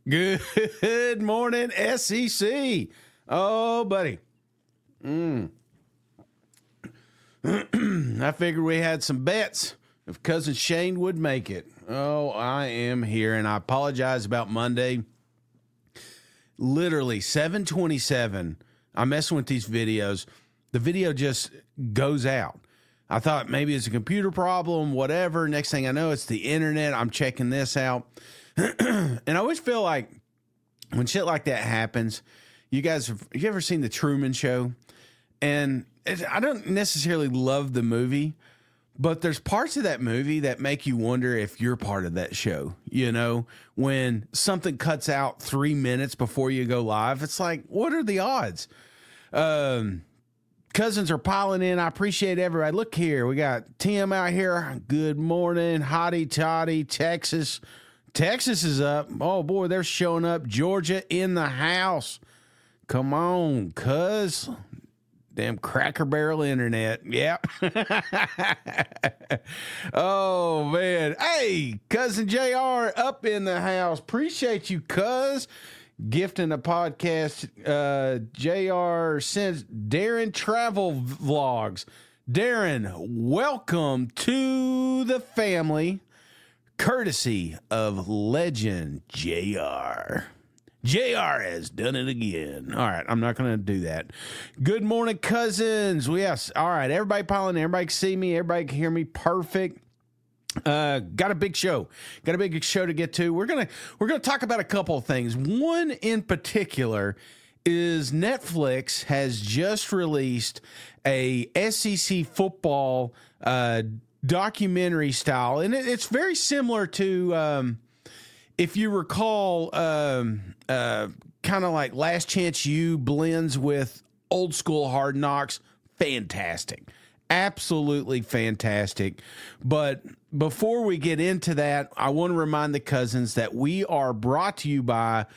Good morning, SEC. Oh, buddy. I figured we had some bets if Cousin Shane would make it. Oh, I am here, and I apologize about Monday. Literally, 7:27. I'm messing with these videos. The video just goes out. I thought maybe it's a computer problem, whatever. Next thing I know, it's the internet. I'm checking this out. And I always feel like when shit like that happens, you ever seen The Truman Show? And I don't necessarily love the movie, but there's parts of that movie that make you wonder if you're part of that show. You know, when something cuts out 3 minutes before you go live, it's like, what are the odds? Cousins are piling in. I appreciate everybody. Look here. We got Tim out here. Good morning. Hotty toddy, Texas. Texas is up. Oh, boy, they're showing up. Georgia in the house. Come on, cuz. Damn Cracker Barrel internet. Yep. Oh, man. Hey, Cousin JR up in the house. Appreciate you, cuz. Gifting a podcast. JR sends Darren Travel Vlogs. Darren, welcome to the family. Courtesy of legend JR. JR has done it again. All right, I'm not going to do that. Good morning, cousins. Yes, all right. Everybody piling in. Everybody can see me. Everybody can hear me. Perfect. Got a big show. Got a big show to get to. We're gonna talk about a couple of things. One in particular is Netflix has just released a SEC football documentary style, and it's very similar to if you recall, kind of like Last Chance U blends with old school Hard Knocks. Fantastic. Absolutely fantastic. But before we get into that, I want to remind the cousins that we are brought to you by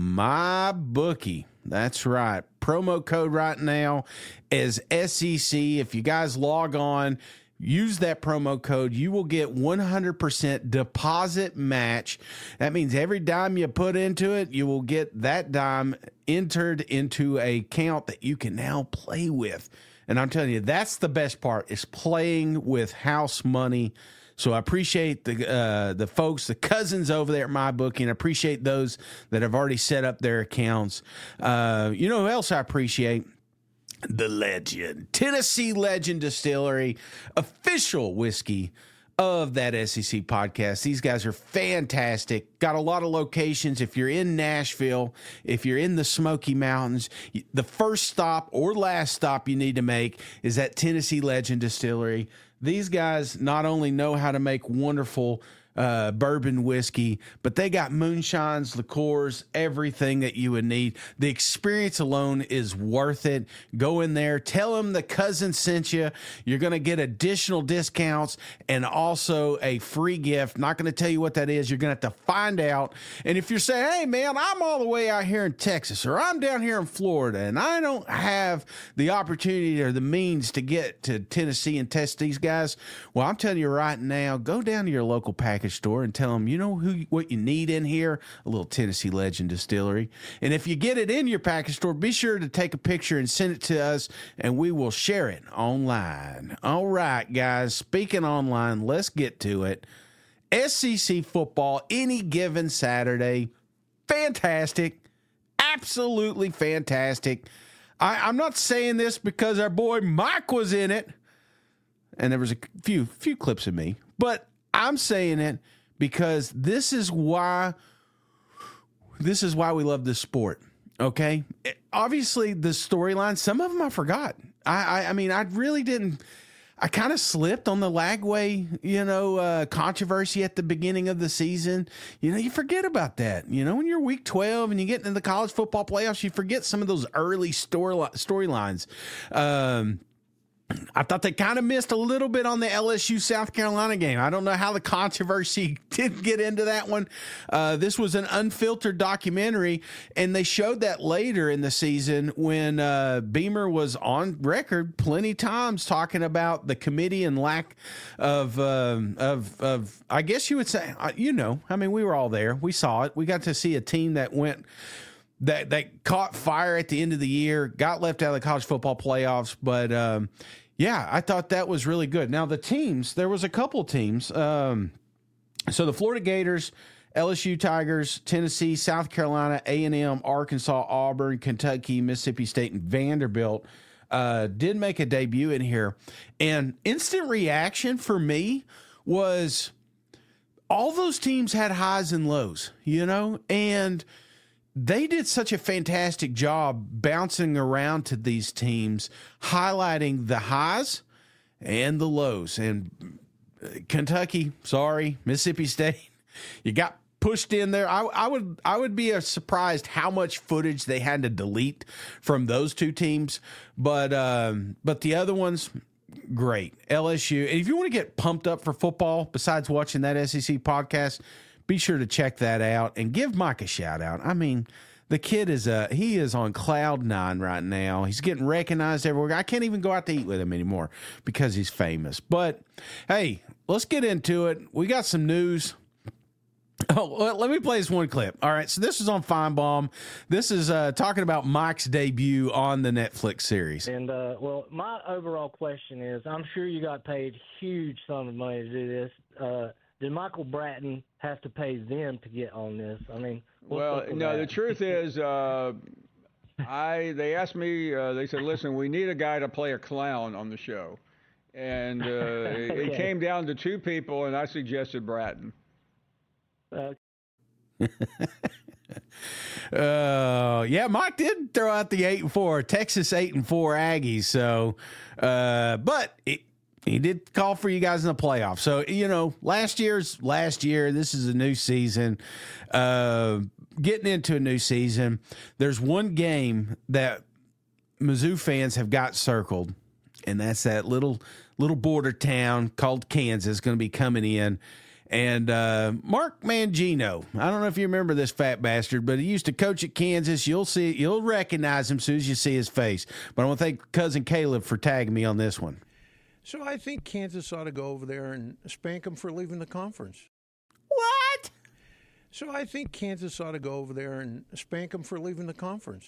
MyBookie. That's right. Promo code right now is SEC. If you guys log on, use that promo code. You will get 100% deposit match. That means every dime you put into it, you will get that dime entered into a account that you can now play with. And I'm telling you, that's the best part, is playing with house money. So I appreciate the folks, the cousins over there at MyBookie, and I appreciate those that have already set up their accounts. You know who else I appreciate? The legend, Tennessee Legend Distillery, official whiskey of that SEC podcast. These guys are fantastic. Got a lot of locations. If you're in Nashville, if you're in the Smoky Mountains, the first stop or last stop you need to make is at Tennessee Legend Distillery. These guys not only know how to make wonderful bourbon whiskey, but they got moonshines, liqueurs, everything that you would need. The experience alone is worth it. Go in there, tell them the cousin sent you. You're going to get additional discounts and also a free gift. Not going to tell you what that is. You're going to have to find out. And if you're saying, hey man, I'm all the way out here in Texas, or I'm down here in Florida, and I don't have the opportunity or the means to get to Tennessee and test these guys, well, I'm telling you right now, go down to your local package store and tell them, you know what you need in here? A little Tennessee Legend Distillery. And if you get it in your package store, be sure to take a picture and send it to us, and we will share it online. All right, guys, speaking online, let's get to it. SEC football, any given Saturday, fantastic, absolutely fantastic. I'm not saying this because our boy Mike was in it, and there was a few clips of me, but I'm saying it because this is why we love this sport. Okay, obviously the storyline, some of them I forgot. I mean, I really didn't. I kind of slipped on the Lagway, controversy at the beginning of the season. You know, you forget about that. You know, when you're week 12 and you get into the college football playoffs, you forget some of those early storylines. I thought they kind of missed a little bit on the LSU South Carolina game. I don't know how the controversy did get into that one. This was an unfiltered documentary, and they showed that later in the season when Beamer was on record plenty times talking about the committee and lack of I guess you would say, I mean, we were all there. We saw it. We got to see a team that went that caught fire at the end of the year, got left out of the college football playoffs. But, yeah, I thought that was really good. Now, the teams, there was a couple teams. So the Florida Gators, LSU Tigers, Tennessee, South Carolina, A&M, Arkansas, Auburn, Kentucky, Mississippi State, and Vanderbilt did make a debut in here. And instant reaction for me was all those teams had highs and lows, and they did such a fantastic job bouncing around to these teams, highlighting the highs and the lows. And Kentucky, sorry, Mississippi State, you got pushed in there. I would be surprised how much footage they had to delete from those two teams, but the other ones, great. LSU. And if you want to get pumped up for football, besides watching that SEC podcast, be sure to check that out and give Mike a shout out. I mean, the kid he is on cloud nine right now. He's getting recognized everywhere. I can't even go out to eat with him anymore because he's famous. But hey, let's get into it. We got some news. Oh, well, let me play this one clip. All right, so this is on Feinbaum. This is talking about Mike's debut on the Netflix series. And, well, my overall question is, I'm sure you got paid huge sum of money to do this. Did Michael Bratton have to pay them to get on this? I mean, well, no, the truth is, they asked me, they said, listen, we need a guy to play a clown on the show. And it came down to two people, and I suggested Bratton. Yeah, Mike did throw out the 8-4, Texas 8-4 Aggies. So, but he did call for you guys in the playoffs. So, last year. This is a new season. Getting into a new season. There's one game that Mizzou fans have got circled, and that's that little border town called Kansas going to be coming in. And Mark Mangino, I don't know if you remember this fat bastard, but he used to coach at Kansas. You'll recognize him as soon as you see his face. But I want to thank Cousin Caleb for tagging me on this one. So I think Kansas ought to go over there and spank them for leaving the conference. What? So I think Kansas ought to go over there and spank them for leaving the conference.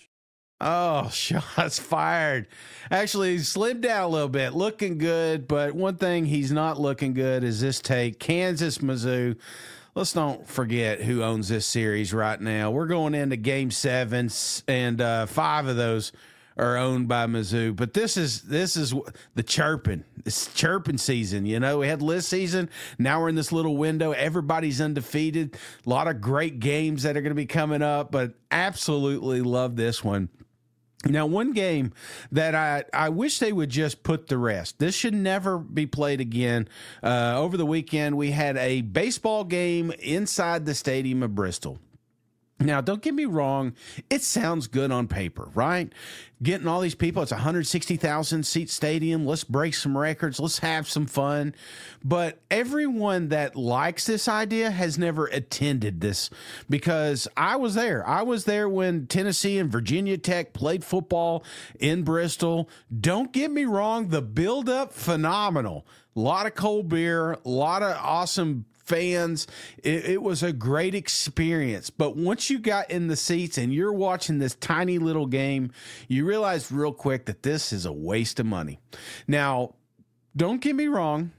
Oh, shots fired. Actually, he slimmed down a little bit, looking good. But one thing he's not looking good is this take. Kansas, Mizzou. Let's don't forget who owns this series right now. We're going into Game 7, and 5 of those are owned by Mizzou. But this is the chirping. It's chirping season. We had list season. Now we're in this little window. Everybody's undefeated. A lot of great games that are going to be coming up, but absolutely love this one. Now, one game that I wish they would just put to rest. This should never be played again. Over the weekend, we had a baseball game inside the stadium of Bristol. Now, don't get me wrong. It sounds good on paper, right? Getting all these people, it's a 160,000 seat stadium. Let's break some records. Let's have some fun. But everyone that likes this idea has never attended this, because I was there. I was there when Tennessee and Virginia Tech played football in Bristol. Don't get me wrong. The build-up, phenomenal. A lot of cold beer, a lot of awesome fans. It was a great experience. But once you got in the seats and you're watching this tiny little game, you realize real quick that this is a waste of money. Now, don't get me wrong.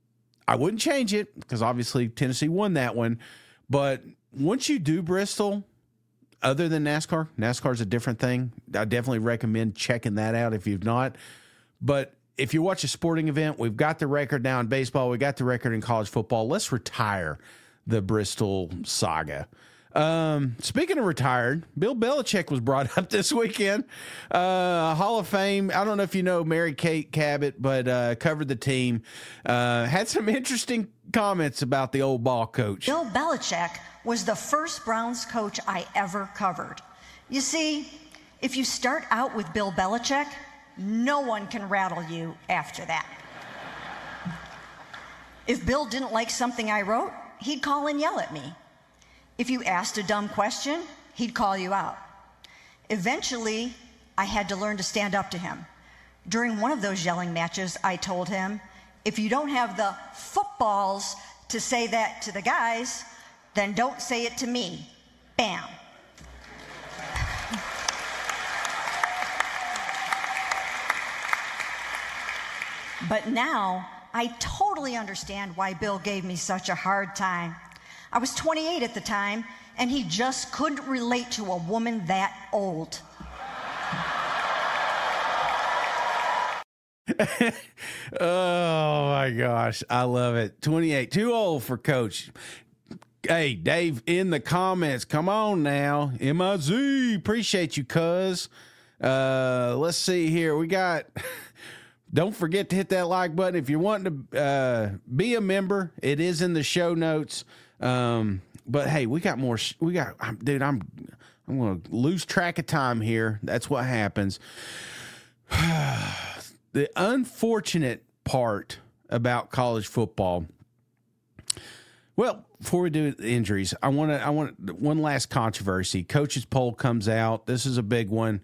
I wouldn't change it because obviously Tennessee won that one. But once you do Bristol, other than NASCAR is a different thing. I definitely recommend checking that out if you've not. But if you watch a sporting event, we've got the record now in baseball. We got the record in college football. Let's retire the Bristol saga. Speaking of retired, Bill Belichick was brought up this weekend. Hall of Fame. I don't know if you know Mary Kate Cabot, but covered the team. Had some interesting comments about the old ball coach. Bill Belichick was the first Browns coach I ever covered. You see, if you start out with Bill Belichick, no one can rattle you after that. If Bill didn't like something I wrote, he'd call and yell at me. If you asked a dumb question, he'd call you out. Eventually, I had to learn to stand up to him. During one of those yelling matches, I told him, if you don't have the footballs to say that to the guys, then don't say it to me. Bam. But now, I totally understand why Bill gave me such a hard time. I was 28 at the time, and he just couldn't relate to a woman that old. Oh my gosh, I love it. 28, too old for Coach. Hey, Dave, in the comments, come on now. MIZ, appreciate you, cuz. Let's see here. We got, don't forget to hit that like button. If you're wanting to be a member, it is in the show notes. But hey, we got more. Dude, I'm going to lose track of time here. That's what happens. The unfortunate part about college football. Well, before we do the injuries, I want one last controversy. Coaches poll comes out. This is a big one.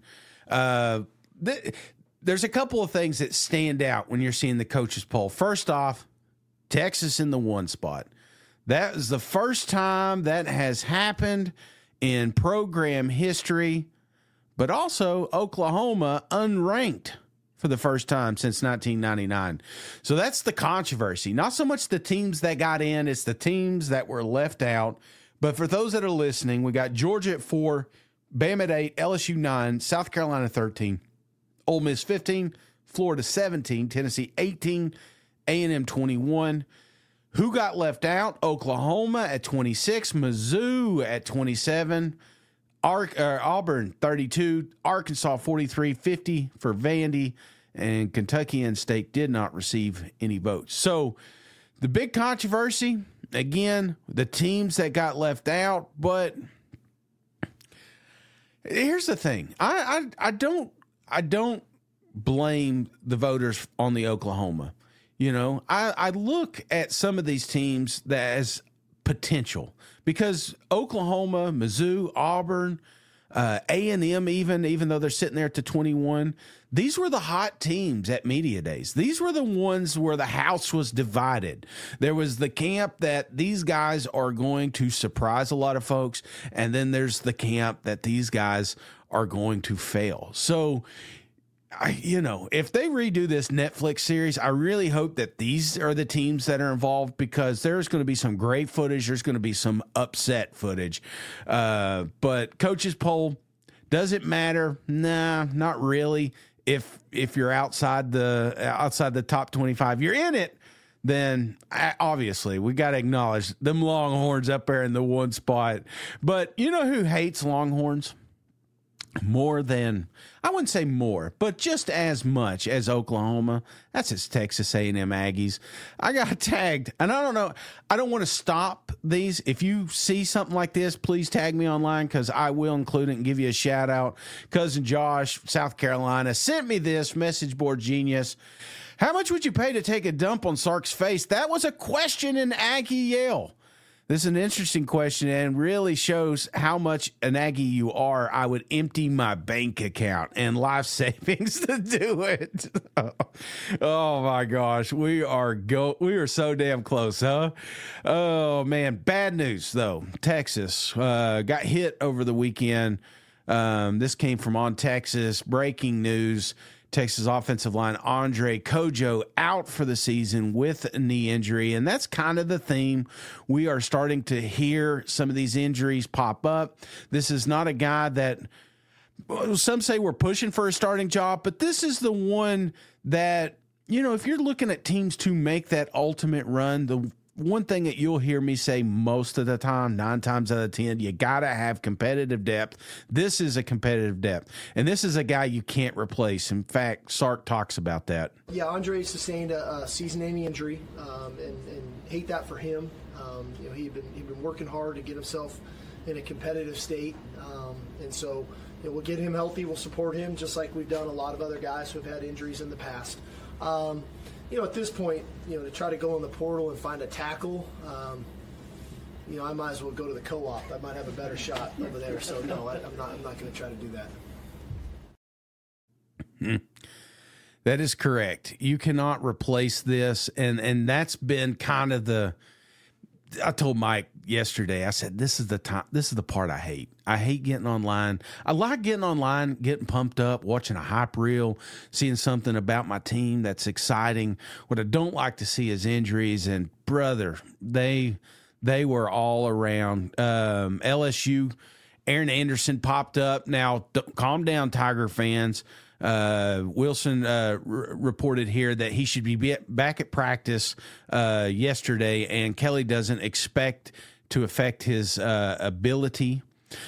There's a couple of things that stand out when you're seeing the coaches poll. First off, Texas in the 1 spot. That is the first time that has happened in program history, but also Oklahoma unranked for the first time since 1999. So that's the controversy. Not so much the teams that got in, it's the teams that were left out. But for those that are listening, we got Georgia at 4, Bama at 8, LSU 9, South Carolina 13, Ole Miss 15, Florida 17, Tennessee 18, A&M 21. Who got left out? Oklahoma at 26, Mizzou at 27, Auburn 32, Arkansas 43, 50 for Vandy, and Kentucky and State did not receive any votes. So the big controversy, again, the teams that got left out, but here's the thing. I don't blame the voters on the Oklahoma. You know, I look at some of these teams that as potential because Oklahoma, Mizzou, Auburn, A&M even though they're sitting there at the 21, these were the hot teams at media days. These were the ones where the house was divided. There was the camp that these guys are going to surprise a lot of folks, and then there's the camp that these guys are going to fail. So, if they redo this Netflix series, I really hope that these are the teams that are involved because there's going to be some great footage. There's going to be some upset footage. But coaches poll, does it matter? Nah, not really. If you're outside the top 25, you're in it. Then obviously we got to acknowledge them Longhorns up there in the 1 spot. But you know who hates Longhorns? More than, I wouldn't say more, but just as much as Oklahoma. That's its Texas A&M Aggies. I got tagged, and I don't know. I don't want to stop these. If you see something like this, please tag me online because I will include it and give you a shout out. Cousin Josh, South Carolina, sent me this message board genius. How much would you pay to take a dump on Sark's face? That was a question in Aggie Yale. This is an interesting question and really shows how much an Aggie you are. I would empty my bank account and life savings to do it. Oh my gosh, we are so damn close, huh? Oh man, bad news though. Texas got hit over the weekend. This came from On Texas. Breaking news. Texas offensive line Andre Kojo out for the season with a knee injury. And that's kind of the theme. We are starting to hear some of these injuries pop up. This is not a guy that some say we're pushing for a starting job, but this is the one that, if you're looking at teams to make that ultimate run, the one thing that you'll hear me say most of the time, 9 times out of 10, you got to have competitive depth. This is a competitive depth, and this is a guy you can't replace. In fact, Sark talks about that. Yeah, Andre sustained a season-ending injury, and hate that for him. He'd been working hard to get himself in a competitive state, and so we'll get him healthy. We'll support him just like we've done a lot of other guys who have had injuries in the past. At this point, to try to go in the portal and find a tackle, I might as well go to the co-op. I might have a better shot over there. So no, I'm not going to try to do that. That is correct. You cannot replace this, and that's been kind of I told Mike yesterday, I said, this is the part I hate. I hate getting online. I like getting online, getting pumped up, watching a hype reel, seeing something about my team that's exciting. What I don't like to see is injuries, and brother, they were all around. LSU, Aaron Anderson popped up. Now, calm down, Tiger fans. Wilson reported here that he should be back at practice yesterday, and Kelly doesn't expect to affect his ability.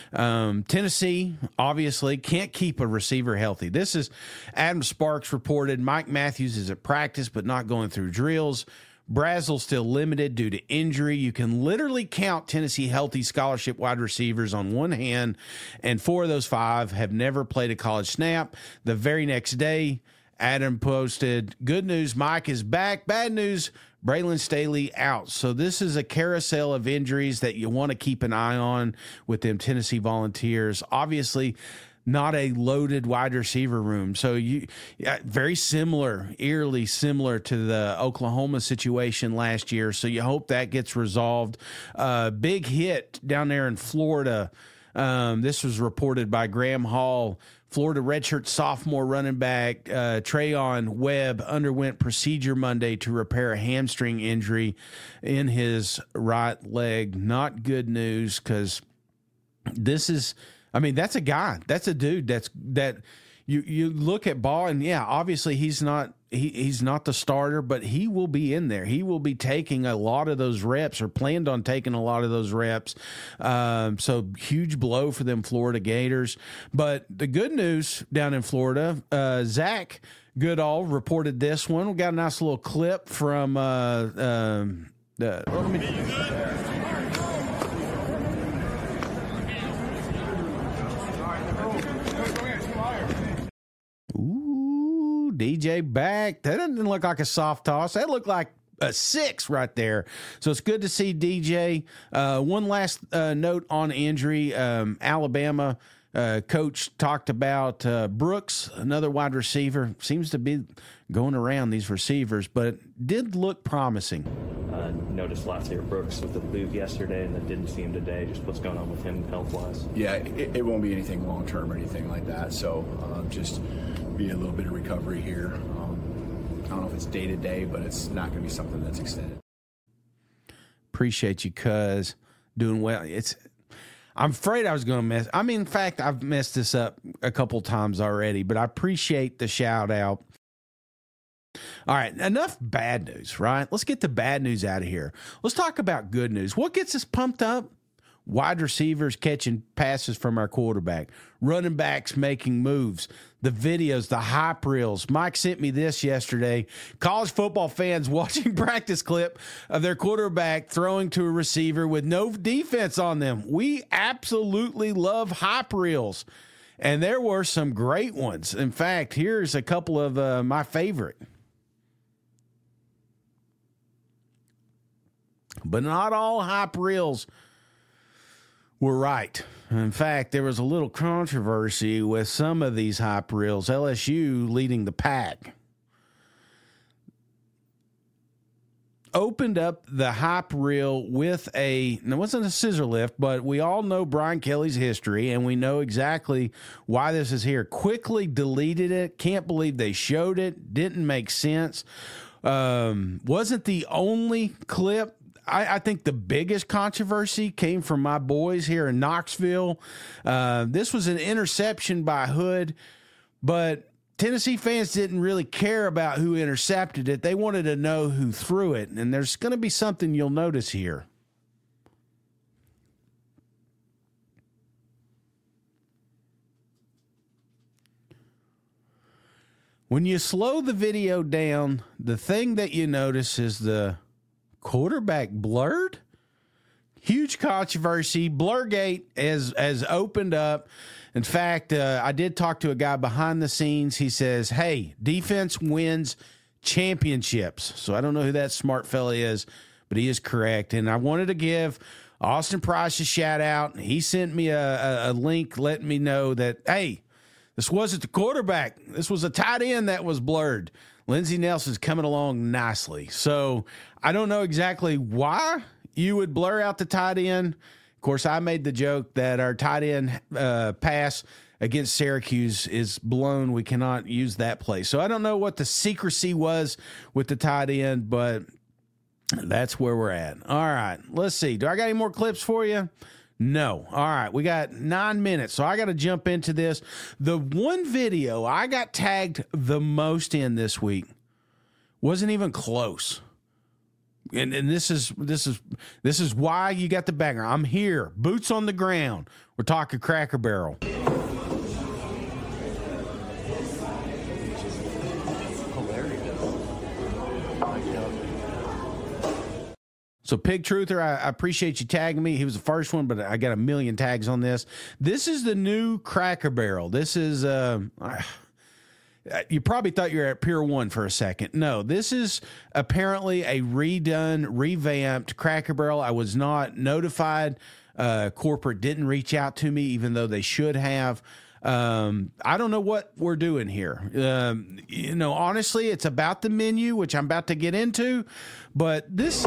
Tennessee obviously can't keep a receiver healthy. This is Adam Sparks reported. Mike Matthews is at practice but not going through drills. Brazel still limited due to injury. You can literally count Tennessee healthy scholarship wide receivers on one hand, and 4 of those 5 have never played a college snap. The very next day, Adam posted, good news, Mike is back. Bad news, Braylon Staley out. So this is a carousel of injuries that you want to keep an eye on with them Tennessee Volunteers. Obviously, not a loaded wide receiver room. So very similar, eerily similar to the Oklahoma situation last year. So you hope that gets resolved. Big hit down there in Florida. This was reported by Graham Hall. Florida redshirt sophomore running back Trayon Webb underwent procedure Monday to repair a hamstring injury in his right leg. Not good news, because this is, that's a guy. That's a dude that you look at ball, and yeah, obviously he's not the starter, but he will be in there. He will be taking a lot of those reps, or planned on taking a lot of those reps. So huge blow for them Florida Gators. But the good news down in Florida, Zach Goodall reported this one. We got a nice little clip from Ooh, DJ back. That doesn't look like a soft toss. That looked like a 6 right there. So it's good to see DJ. One last note on injury. Alabama coach talked about Brooks, another wide receiver. Seems to be going around these receivers, but did look promising. Noticed Latair Brooks with the boot yesterday, and then didn't see him today. Just what's going on with him health-wise? Yeah, it won't be anything long-term or anything like that. So just be a little bit of recovery here. I don't know if it's day-to-day, but it's not going to be something that's extended. Appreciate you, cuz. Doing well. I'm afraid I was going to mess. In fact, I've messed this up a couple times already, but I appreciate the shout-out. All right, enough bad news, right? Let's get the bad news out of here. Let's talk about good news. What gets us pumped up? Wide receivers catching passes from our quarterback, running backs making moves, the videos, the hype reels. Mike sent me this yesterday. College football fans watching practice clip of their quarterback throwing to a receiver with no defense on them. We absolutely love hype reels, and there were some great ones. In fact, here's a couple of my favorite. But not all hype reels were right. In fact, there was a little controversy with some of these hype reels. LSU leading the pack opened up the hype reel with it wasn't a scissor lift, but we all know Brian Kelly's history, and we know exactly why this is here. Quickly deleted it. Can't believe they showed it. Didn't make sense. Wasn't the only clip. I think the biggest controversy came from my boys here in Knoxville. This was an interception by Hood, but Tennessee fans didn't really care about who intercepted it. They wanted to know who threw it, and there's going to be something you'll notice here. When you slow the video down, the thing that you notice is the quarterback blurred. huge controversy. Blurgate has opened up. In fact, I did talk to a guy behind the scenes. He says, hey, defense wins championships. So I don't know who that smart fella is, but he is correct. And I wanted to give Austin Price a shout out. He sent me a link letting me know that, hey, this wasn't the quarterback. This was a tight end that was blurred. Lindsey Nelson's coming along nicely. So I don't know exactly why you would blur out the tight end. Of course, I made the joke that our tight end pass against Syracuse is blown. We cannot use that play. So I don't know what the secrecy was with the tight end, but that's where we're at. All right, let's see. Do I got any more clips for you? No. All right, we got 9 minutes, so I got to jump into this. The one video I got tagged the most in this week wasn't even close. And this is why you got the banger. I'm here, boots on the ground. We're talking Cracker Barrel. So Pig Truther, I appreciate you tagging me. He was the first one, but I got a million tags on this. This is the new Cracker Barrel. This is, you probably thought you were at Pier 1 for a second. No, this is apparently a redone, revamped Cracker Barrel. I was not notified. Corporate didn't reach out to me, even though they should have. I don't know what we're doing here. Honestly, it's about the menu, which I'm about to get into, but this...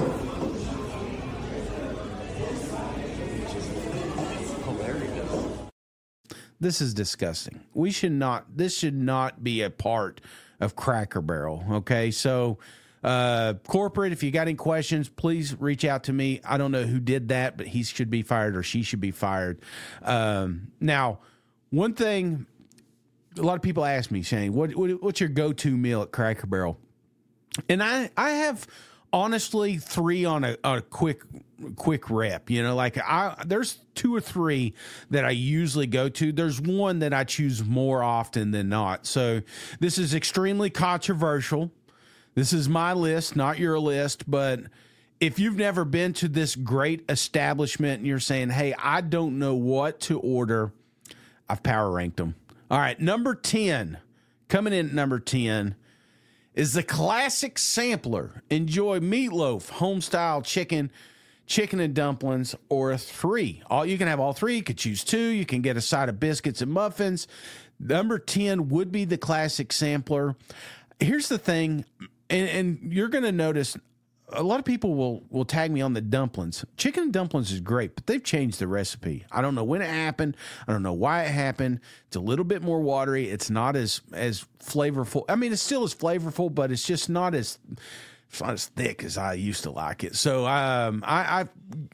This is disgusting. This should not be a part of Cracker Barrel. Okay. So, corporate, if you got any questions, please reach out to me. I don't know who did that, but he should be fired or she should be fired. Now, one thing, a lot of people ask me, Shane, what's your go-to meal at Cracker Barrel? And I have honestly 3 on a quick rep, there's 2 or 3 that I usually go to. There's one that I choose more often than not. So this is extremely controversial. This is my list, not your list, but if you've never been to this great establishment and you're saying, hey, I don't know what to order, I've power ranked them. All right. Number 10, coming in at number 10 is the classic sampler. Enjoy meatloaf, home-style chicken and dumplings, or 3. You can have all 3. You could choose 2. You can get a side of biscuits and muffins. Number 10 would be the classic sampler. Here's the thing, and you're going to notice a lot of people will tag me on the dumplings. Chicken and dumplings is great, but they've changed the recipe. I don't know when it happened. I don't know why it happened. It's a little bit more watery. It's not as flavorful. I mean, it still is flavorful, but it's just not as thick as I used to like it. So I'm out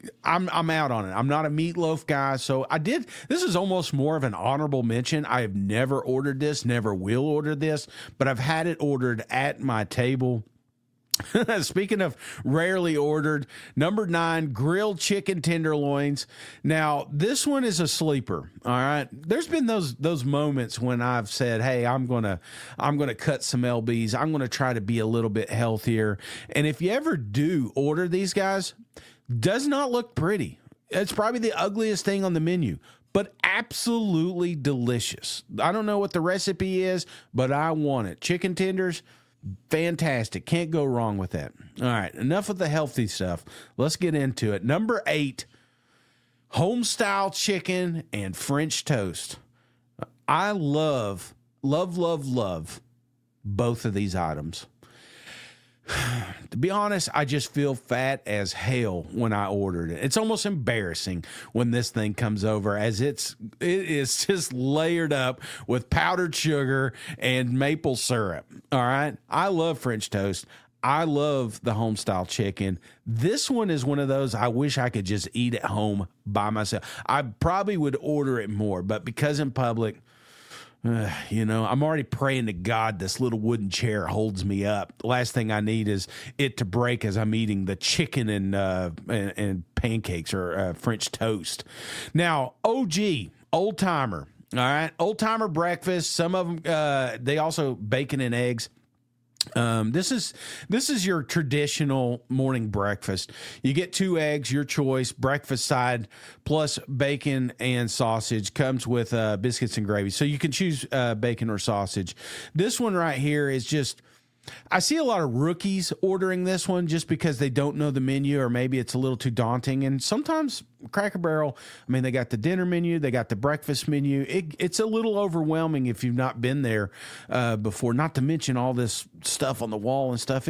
on it. I'm not a meatloaf guy. So this is almost more of an honorable mention. I have never ordered this, never will order this, but I've had it ordered at my table. Speaking of rarely ordered, number 9, grilled chicken tenderloins. Now, this one is a sleeper. All right. There's been those moments when I've said, hey, I'm going to cut some LBs. I'm going to try to be a little bit healthier. And if you ever do order these guys, does not look pretty. It's probably the ugliest thing on the menu, but absolutely delicious. I don't know what the recipe is, but I want it. Chicken tenders, fantastic. Can't go wrong with that. All right, enough of the healthy stuff. Let's get into it. Number 8, home-style chicken and French toast. I love both of these items. To be honest, I just feel fat as hell when I ordered it. It's almost embarrassing when this thing comes over, as it is just layered up with powdered sugar and maple syrup. All right. I love French toast. I love the home style chicken. This one is one of those I wish I could just eat at home by myself. I probably would order it more, but because in public, I'm already praying to God this little wooden chair holds me up. The last thing I need is it to break as I'm eating the chicken and pancakes or French toast. Now, OG, old timer. All right, old timer breakfast. Some of them, they also bacon and eggs. This is your traditional morning breakfast. You get 2 eggs, your choice, breakfast side, plus bacon and sausage. Comes with biscuits and gravy, so you can choose bacon or sausage. This one right here is just, I see a lot of rookies ordering this one just because they don't know the menu, or maybe it's a little too daunting. And sometimes Cracker Barrel, I mean, they got the dinner menu, they got the breakfast menu. It's a little overwhelming if you've not been there before. Not to mention all this stuff on the wall and stuff.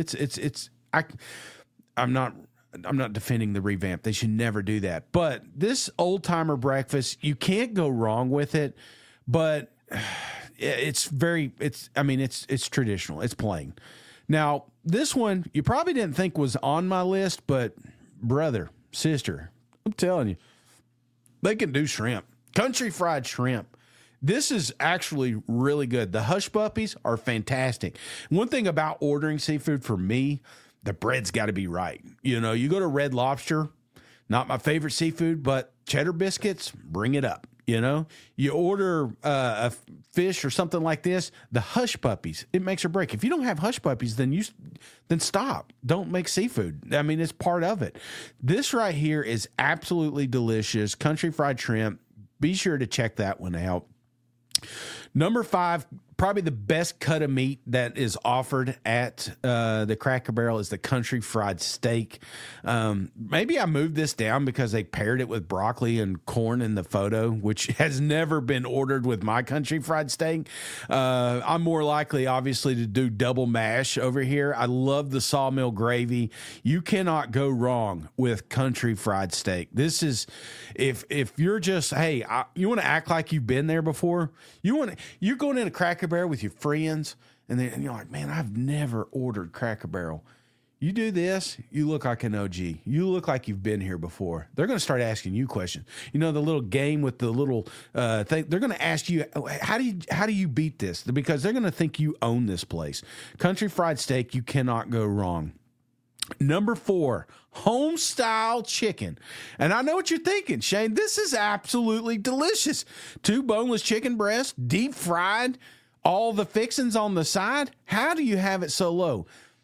I'm not defending the revamp. They should never do that. But this old timer breakfast, you can't go wrong with it. But it's traditional. It's plain. Now, this one you probably didn't think was on my list, but brother, sister, I'm telling you, they can do shrimp. Country fried shrimp. This is actually really good. The hush puppies are fantastic. One thing about ordering seafood for me, the bread's got to be right. You know, you go to Red Lobster, not my favorite seafood, but cheddar biscuits, bring it up. You know, you order a fish or something like this, the hush puppies, it makes or break. If you don't have hush puppies, then stop. Don't make seafood. I mean, it's part of it. This right here is absolutely delicious. Country fried shrimp. Be sure to check that one out. Number 5, probably the best cut of meat that is offered at the Cracker Barrel is the country fried steak. Maybe I moved this down because they paired it with broccoli and corn in the photo, which has never been ordered with my country fried steak. I'm more likely, obviously, to do double mash over here. I love the sawmill gravy. You cannot go wrong with country fried steak. This is, if you're just, hey, you want to act like you've been there before. You're going in a Cracker Barrel with your friends, and you're like, man, I've never ordered Cracker Barrel. You do this, you look like an OG. You look like you've been here before. They're going to start asking you questions. You know, the little game with the little thing. They're going to ask you, how do you beat this? Because they're going to think you own this place. Country fried steak, you cannot go wrong. Number 4, home style chicken. And I know what you're thinking, Shane. This is absolutely delicious. 2 boneless chicken breasts, deep fried, all the fixings on the side. How do you have it so low?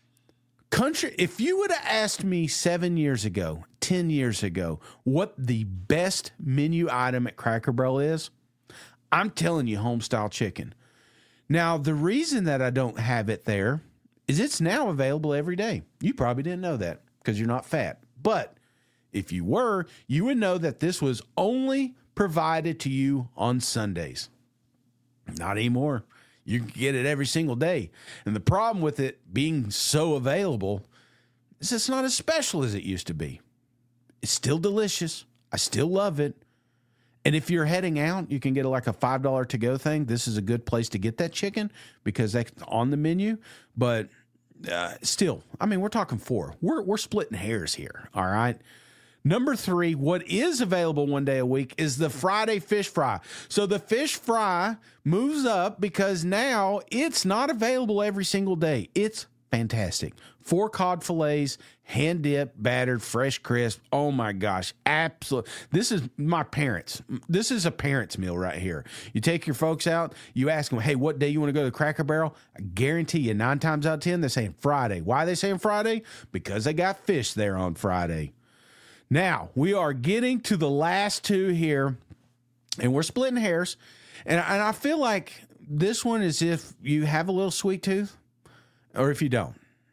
If you would have asked me 7 years ago, 10 years ago, what the best menu item at Cracker Barrel is, I'm telling you, home style chicken. Now, the reason that I don't have it there is it's now available every day. You probably didn't know that because you're not fat. But if you were, you would know that this was only provided to you on Sundays. Not anymore. You can get it every single day. And the problem with it being so available is it's not as special as it used to be. It's still delicious. I still love it. And if you're heading out, you can get like a $5 to-go thing. This is a good place to get that chicken because that's on the menu. But still, I mean, we're talking 4. We're splitting hairs here, all right? Number 3, what is available one day a week is the Friday fish fry. So the fish fry moves up because now it's not available every single day. It's fantastic. 4 cod fillets, hand dipped, battered, fresh, crisp. Oh my gosh, absolutely. This is my parents. This is a parent's meal right here. You take your folks out, you ask them, hey, what day you want to go to Cracker Barrel? I guarantee you 9 times out of 10, they're saying Friday. Why are they saying Friday? Because they got fish there on Friday. Now, we are getting to the last 2 here, and we're splitting hairs. And I feel like this one is if you have a little sweet tooth or if you don't.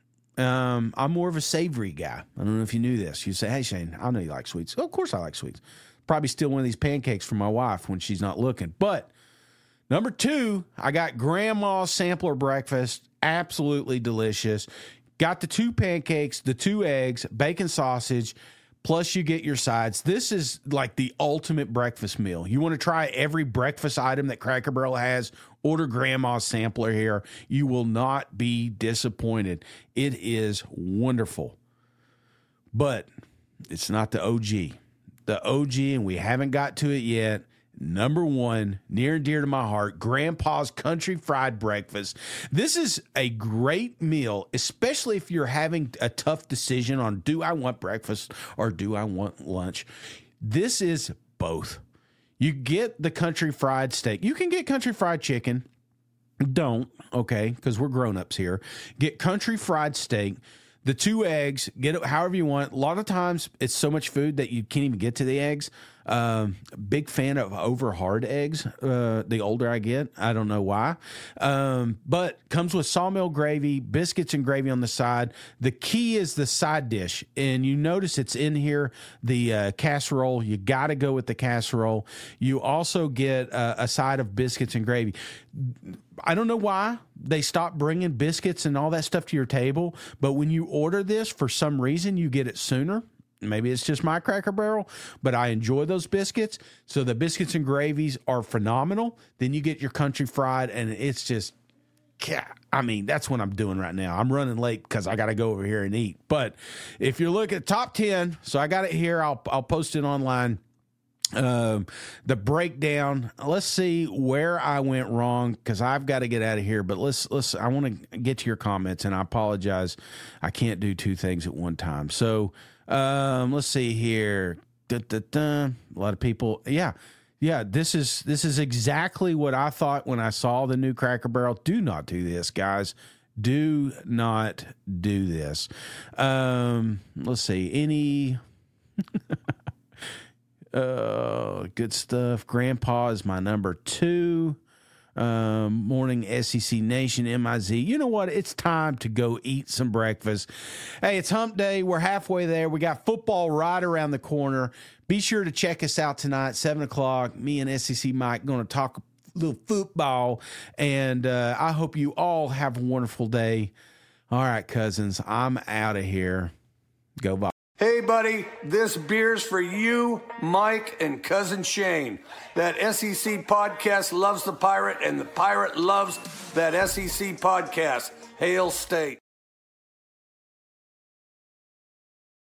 I'm more of a savory guy. I don't know if you knew this. You say, hey, Shane, I know you like sweets. Oh, of course I like sweets. Probably steal one of these pancakes from my wife when she's not looking. But number 2, I got Grandma's Sampler Breakfast. Absolutely delicious. Got the 2 pancakes, the 2 eggs, bacon sausage, plus you get your sides. This is like the ultimate breakfast meal. You want to try every breakfast item that Cracker Barrel has, order Grandma's Sampler here. You will not be disappointed. It is wonderful. But it's not the OG. The OG, and we haven't got to it yet. Number 1, near and dear to my heart, Grandpa's Country Fried Breakfast. This is a great meal, especially if you're having a tough decision on do I want breakfast or do I want lunch. This is both. You get the country fried steak. You can get country fried chicken. don't, okay, because we're grown-ups here. Get country fried steak, the 2 eggs, get it however you want. A lot of times it's so much food that you can't even get to the eggs. Big fan of over hard eggs. The older I get, I don't know why. But comes with sawmill gravy, biscuits and gravy on the side. The key is the side dish. And you notice it's in here, the casserole. You got to go with the casserole. You also get a side of biscuits and gravy. I don't know why they stopped bringing biscuits and all that stuff to your table, but when you order this, for some reason, you get it sooner. Maybe it's just my Cracker Barrel, but I enjoy those biscuits. So the biscuits and gravies are phenomenal. Then you get your country fried, and it's just, I mean, that's what I'm doing right now. I'm running late because I got to go over here and eat. But if you look at top 10, so I got it here. I'll post it online. The breakdown. Let's see where I went wrong because I've got to get out of here. But let's. I want to get to your comments, and I apologize. I can't do 2 things at one time. So. Let's see here. A lot of people. Yeah. This is exactly what I thought when I saw the new Cracker Barrel. Do not do this, guys. Do not do this. Let's see. Any good stuff. Grandpa is my number 2. Morning SEC Nation, MIZ. You know what? It's time to go eat some breakfast. Hey, it's hump day. We're halfway there. We got football right around the corner. Be sure to check us out tonight, 7 o'clock. Me and SEC Mike going to talk a little football. And I hope you all have a wonderful day. All right, cousins, I'm out of here. Go Vols. Hey, buddy, this beer's for you, Mike, and Cousin Shane. That SEC podcast loves the Pirate, and the Pirate loves that SEC podcast. Hail State.